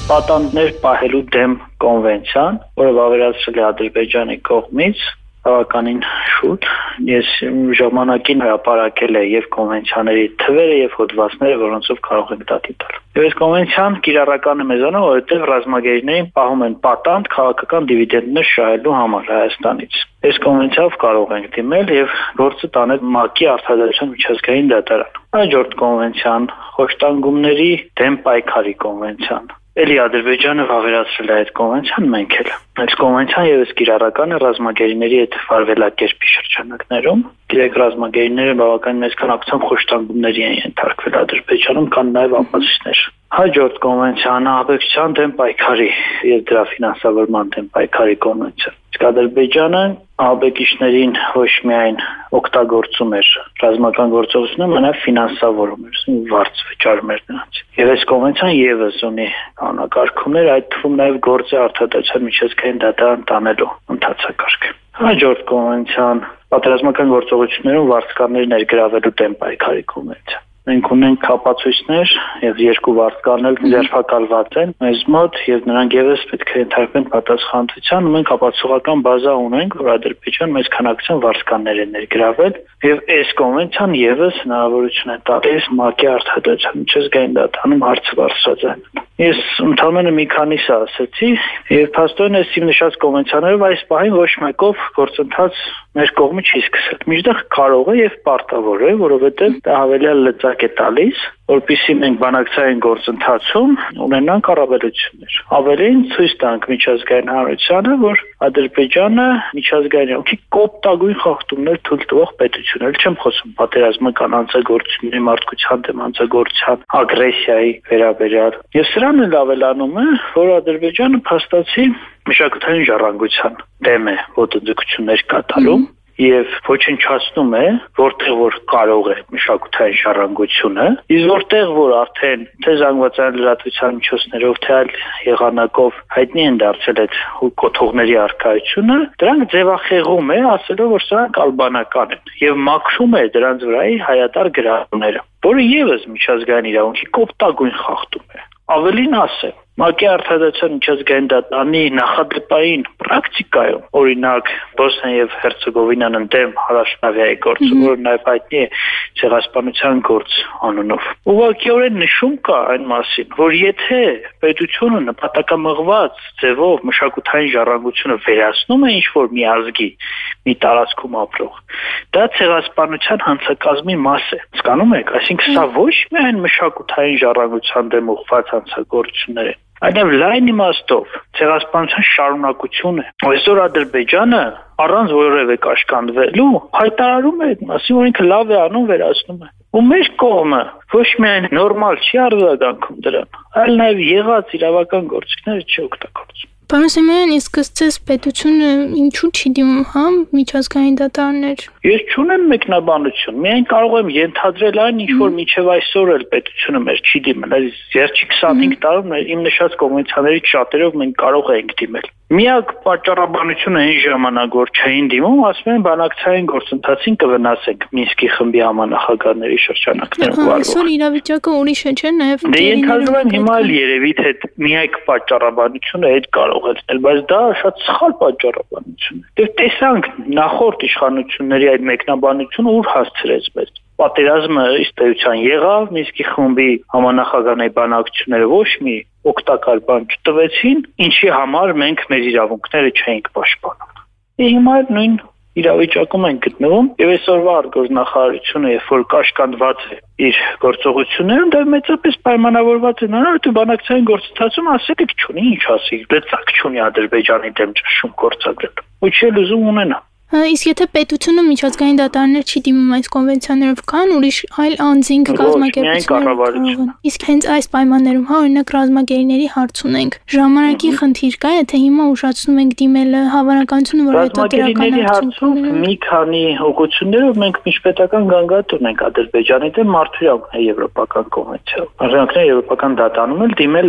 պատանդներ պահելու դեմ կոնվենցիան, որը վավերացրել է Ադրբեջանի կողմից, բավականին շուտ, ես ժամանակին հրապարակել է եւ կոնվենցիաների թվերը եւ հոդվածները, որոնցով կարող ենք դա դիտել։ Եվ այս կոնվենցիան կիրառական է մեզանով, որովհետեւ ռազմագերիներին պահում են պատանդ քաղաքական դիվիդենդներ շահելու համար Հայաստանից։ Այս կոնվենցիայով կարող ենք դիմել եւ գործը տանել ՄԱԿ-ի Արտադրության միջազգային դատարան։ Հաջորդ կոնվենցիան խոշտանգումների դեմ պայքարի կոնվենցիան։ Էլի Ադրբեջանը վավերացրել է այդ կոնվենցիան, մենք էլ։ Այս կոնվենցիան եւս կիրառական է ռազմագերիների հետ վարվելակերպի շրջանակներում։ Գիտեք, ռազմագերիները բավականին մեծ քանակությամբ խոշտանգումների են ենթարկվել Ադրբեջանում, կան նաեւ ապացույցներ։ Հաջորդ կոնվենցիան ահաբեկչության դեմ պայքարի եւ դրա ֆինանսավորման դեմ պայքարի կոնվենցիան։ Իսկ Ադրբեջանը ահաբեկիչներին ոչ միայն օգտագործում էր ռազմական գործողությունում, այլև ֆինանսավորում էր, վարձ վճարում էր նրանց։ Եվ այս կոնվենցիան եւս ունի կանոնակարգումներ, այդ թվում նաեւ գործի արտադրության միջազգային դատարան տանելու ընթացակարգ։ Հաջորդ կոնվենցիան պատերազմական գործողություններում վարձկաններ ներգրավելու դեմ պայքարի կոնվենցիա։ Մենք ունենք կապացույցներ եւ երկու վարձկաններ ձերբակալված են մեզ մոտ եւ նրանք եւս պետք է ենթարկվեն պատասխանատվության։ Մենք ապացուցողական բազա ունենք, որ Ադրբեջան մեծ քանակությամբ վարձկաններ է ներգրավել եւ այս կոնվենցիան եւս հնարավորություն է տալիս ՄԱԿ-ի Արտադրության միջազգային դատարանում հարցը բարձրացնել։ Ես ընդհանրապես մի քանիսը ասացի եւ փաստորեն այս իմ նշած կոնվենցիաներով այս պահին ոչ մեկով գործընթաց մեր կողմից չի սկսել։ Միշտ կարող է եւ պարտավոր է, որովհետեւ դա հավելյալ լծակ է տալիս, որպեսզի մենք բանակցային գործընթացում ունենանք առավելություններ։ Ավելին ցույց տանք միջազգային հանրությանը, որ Ադրբեջանը միջազգային ոգի կոպտագույն խախտումներ թույլ տվող պետություն է։ Չեմ խոսում պատերազմական անձագործությունների, մարդկության դեմ անձագործության, ագրեսիայի վերաբերյալ։ Եվ սրան էլ ավելանում է, որ Ադրբեջանը փաստացի մշակութային ժառանգության դեմ է ոտնձգություններ կատարում եւ ոչնչացնում է, որտեղ որ կարող է մշակութային ժառանգությունը, իսկ որտեղ որ արդեն թե զանգվածային լրատվության միջոցներով, թե այլ եղանակով հայտնի են դարձել այդ կոթողների առկայությունը, դրանք ձևախեղում է, ասելով, որ սրանք ալբանական են եւ մաքրում է դրանց վրայի հայատար գրառումները, որը եւս միջազգային իրավունքի կոպտագույն խախտում է։ Ավելին ասեմ, ՄԱԿ-ի Արտադրության միջազգային դատարանի նախադեպային պրակտիկայում, օրինակ Բոսնիա եւ Հերցեգովինան դեմ Հարաշնավիայի գործը, որը նաեւ հայտնի է ցեղասպանության գործ անունով, ուղղակիորեն նշում կա այն մասին, որ եթե պետությունը նպատակամղված ձևով մշակութային ժառանգությունը վերացնում է ինչ-որ մի ազգի, մի տարածքում ապրող, դա ցեղասպանության հանցակազմի մաս է։ Հասկանում եք, այսինքն սա ոչ միայն մշակութային ժառանգության դեմ ուղղված հանցագործություններ են, այլև լայն իմաստով ցեղասպանության շարունակություն է։ Այսօր Ադրբեջանը առանց որևէ կաշկանդվելու հայտարարում է այդ մասին, որ ինքը լավ է անում, վերացնում է։ Ու մեր կողմը ոչ միայն նորմալ չի արձագանքում դրան, այլ նաև եղած իրավական գործիքները չի օգտագործում։ Պարոն Սիմոնյան, իսկ ըստ պետությունը ինչու չի դիմում, միջազգային դատարաններ։ Ես չունեմ մեկնաբանություն, միայն կարող եմ ենթադրել այն, ինչ որ մինչև այսօր էլ պետությունը մեր չի դիմել, այս վերջի 25 տարում իմ նշած կոնվենցիաներից շատերով մենք կարող ենք դիմել։ Միակ պատճառաբանությունը այն ժամանակ, որ չէին դիմում, ասում են բանակցային գործընթացին կվնասենք Մինսկի խմբի համանախագահների շրջանակներում վարվող։ Այսօր իրավիճակը ուրիշ է, չէ՞, նաև։ Դե ենթադրում եմ հիմա էլ երևի թե միակ պատճառաբանությունը այդ կարող է լինել, բայց դա շատ սխալ պատճառաբանություն է։ Դե տեսանք նախորդ իշխանությունների այդ մեկնաբանությունը ուր հասցրեց մեզ։ Պատերազմը ըստ էության եղավ, Մինսկի խմբի համանախագահների բանակցությունները ոչ մի օգտակար բան չտվեցին, ինչի համար մենք մեր իրավունքները չէինք պաշտպանում։ Հիմա նույն իրավիճակում են գտնվում եւ այսօրվա արտգործնախարարությունը, երբ որ կաշկանդված է իր գործողություններում, դա մեծապես պայմանավորված է նրանով, որ բանակցային գործընթացում ասելիք չունի, ինչ ասի, լծակ չունի Ադրբեջանի դեմ ճնշում գործադրել։ Ու չի ուզում ունենա։ Իսկ եթե պետությունը միջազգային դատարաններ չի դիմում այս կոնվենցիաներով, կան ուրիշ այլ անձինք կազմակերպություններ։ Իսկ հենց այս պայմաններում, օրինակ ռազմագերիների հարց ունենք, ժամանակի խնդիր կա, եթե հիմա ուշացնում ենք դիմելը, հավանականությունը, որ հետո դրական հարցում մի քանի ուղղություններով մենք միջպետական գանգատ ունենք Ադրբեջանի դեմ մարդու իրավունքների եվրոպական կոնվենցիայով։ Օրինակներ եվրոպական դատարանում էլ դիմել ենք։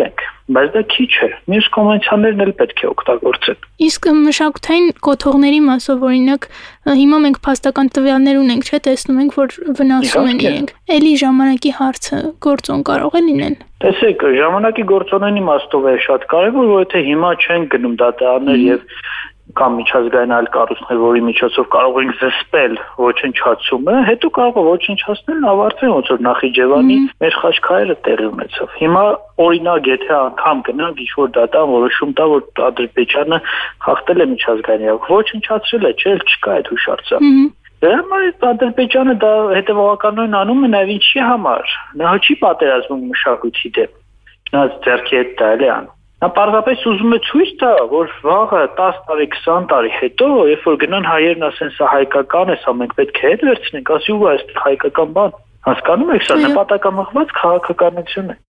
բայց դա քիչ է։ Մյուս կոնվենցիաներն էլ պետք է օգտագործել։ Իսկ մշակութային կոթողների մասով օրինակ հիմա մենք փաստական տվյալներ ունենք, չէ՞, տեսնում ենք, որ վնասում են իրենք։ Էլի ժամանակի հարցը գործոն կարող է լինել։ Տեսեք, ժամանակի գործոնների իմաստով է շատ կարևոր, որ եթե հիմա չեն գնում դատարաններ եւ կամ միջազգային այլ կառույցներ, որի միջոցով կարող ենք զսպել ոչնչացումը, հետո կարող է ոչնչացնել ավարտվեն ոնց որ Նախիջևանի մեր խաչքայերը տեղի ունեցավ։ Հիմա օրինակ եթե անգամ գնանք ինչ-որ դատան որոշում տա, որ Ադրբեջանը խախտել է միջազգային իրավունք, ոչնչացրել է, չէ՞, չկա այդ հուշարձանը։ Դրա համար Ադրբեջանը դա հետևողականորեն անում է նաև ինչի համար։ Նա չի պատերազմում մշակույթի դեմ։ Նա ձեռքի հետ դա է անում։ Նա պարզապես ուզում է ցույց տա, որ վաղը 10 տարի, 20 տարի հետո, երբ որ գնան հայերն ասեն, սա հայկական է, սա մենք պետք է հետ վերցնենք, ասի ու այստեղ հայկական բան։ Հասկանում եք, սա նպատակամղված քաղաքականություն է։